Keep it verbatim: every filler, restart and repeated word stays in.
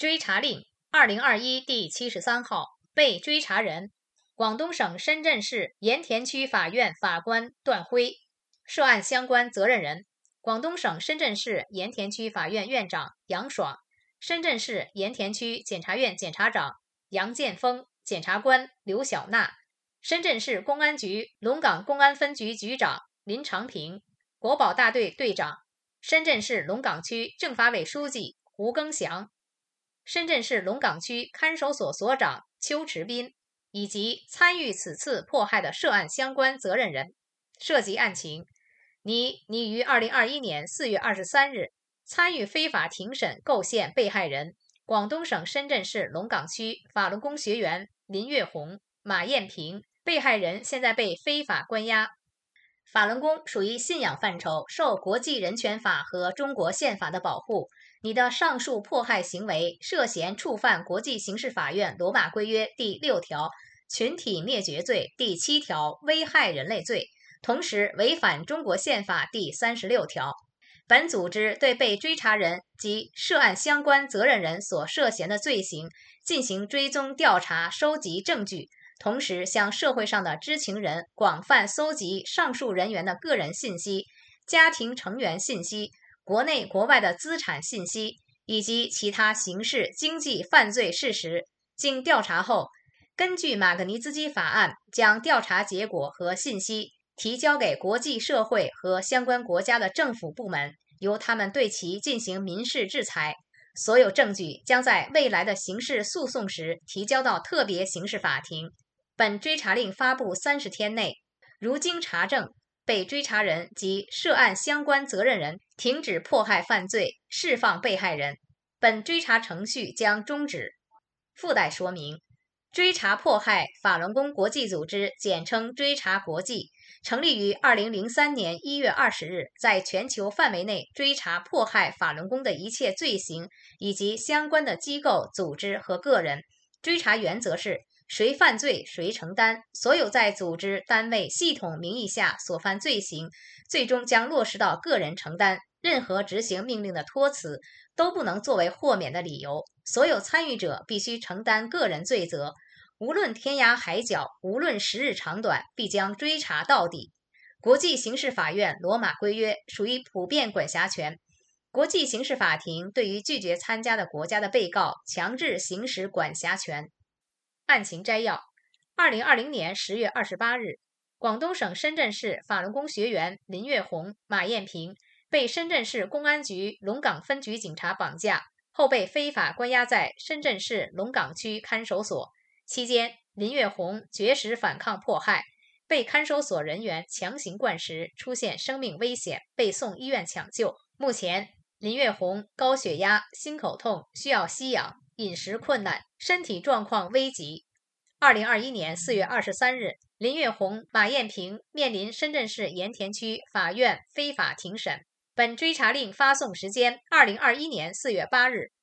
追查令二零二一第七十三号，被追查人：广东省深圳市盐田区法院法官段辉，涉案相关责任人：广东省深圳市盐田区法院院长杨爽，深圳市盐田区检察院检察长杨建峰，检察官刘小娜，深圳市公安局龙岗公安分局局长林长平，国保大队队长，深圳市龙岗区政法委书记胡庚祥，深圳市龙岗区看守所所长邱池斌，以及参与此次迫害的涉案相关责任人。涉及案情：拟拟于二零二一年四月二十三日参与非法庭审构陷被害人广东省深圳市龙岗区法轮功学员林月红、马艳平，被害人现在被非法关押。法轮功属于信仰范畴，受国际人权法和中国宪法的保护。你的上述迫害行为涉嫌触犯国际刑事法院罗马规约第六条群体灭绝罪、第七条危害人类罪，同时违反中国宪法第三十六条。本组织对被追查人及涉案相关责任人所涉嫌的罪行进行追踪调查，收集证据，同时向社会上的知情人广泛搜集上述人员的个人信息、家庭成员信息、国内国外的资产信息以及其他刑事经济犯罪事实。经调查后，根据马格尼兹基法案，将调查结果和信息提交给国际社会和相关国家的政府部门，由他们对其进行民事制裁。所有证据将在未来的刑事诉讼时提交到特别刑事法庭。本追查令发布三十天内，如经查证，被追查人及涉案相关责任人停止迫害犯罪，释放被害人，本追查程序将终止。附带说明：追查迫害法轮功国际组织，简称追查国际，成立于二零零三年一月二十日，在全球范围内追查迫害法轮功的一切罪行以及相关的机构、组织和个人。追查原则是谁犯罪谁承担，所有在组织、单位、系统名义下所犯罪行，最终将落实到个人承担。任何执行命令的托辞都不能作为豁免的理由，所有参与者必须承担个人罪责，无论天涯海角，无论时日长短，必将追查到底。国际刑事法院罗马规约属于普遍管辖权，国际刑事法庭对于拒绝参加的国家的被告强制行使管辖权。案情摘要：二零二零年十月二十八日，广东省深圳市法轮功学员林月红、马艳平被深圳市公安局龙岗分局警察绑架，后被非法关押在深圳市龙岗区看守所。期间，林月红绝食反抗迫害，被看守所人员强行灌食，出现生命危险，被送医院抢救。目前，林月红高血压、心口痛，需要吸氧，饮食困难，身体状况危急。二零二一年四月二十三日，林月红、马艳平面临深圳市盐田区法院非法庭审。本追查令发送时间：二零二一年四月八日。